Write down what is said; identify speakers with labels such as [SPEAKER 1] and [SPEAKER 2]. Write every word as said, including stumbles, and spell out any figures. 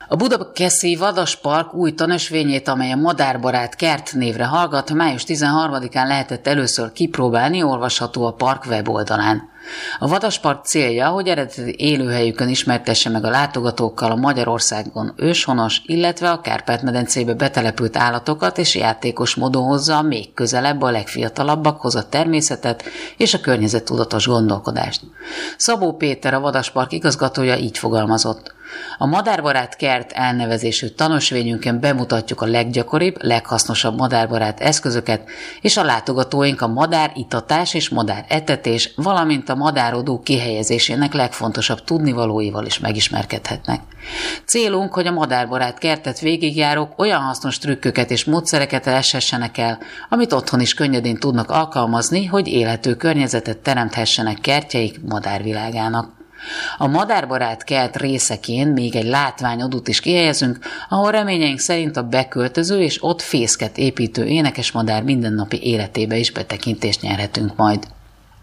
[SPEAKER 1] A Budakeszi Vadaspark új tanösvényét, amely a Madárbarát Kert névre hallgat, május tizenharmadikán lehetett először kipróbálni, olvasható a park weboldalán. A Vadaspark célja, hogy eredeti élőhelyükön ismertesse meg a látogatókkal a Magyarországon őshonos, illetve a Kárpát-medencébe betelepült állatokat, és játékos módon hozza még közelebb a legfiatalabbakhoz a természetet és a környezettudatos gondolkodást. Szabó Péter, a Vadaspark igazgatója így fogalmazott. A Madárbarát Kert elnevezésű tanösvényünkön bemutatjuk a leggyakoribb, leghasznosabb madárbarát eszközöket, és a látogatóink a madár itatás és madár etetés, valamint a madárodó kihelyezésének legfontosabb tudnivalóival is megismerkedhetnek. Célunk, hogy a Madárbarát Kertet végigjárok olyan hasznos trükköket és módszereket leshessenek el, amit otthon is könnyedén tudnak alkalmazni, hogy élhető környezetet teremthessenek kertjeik madárvilágának. A Madárbarát Kert részeként még egy látványodót is kihelyezünk, ahol reményeink szerint a beköltöző és ott fészket építő énekesmadár mindennapi életébe is betekintést nyerhetünk majd.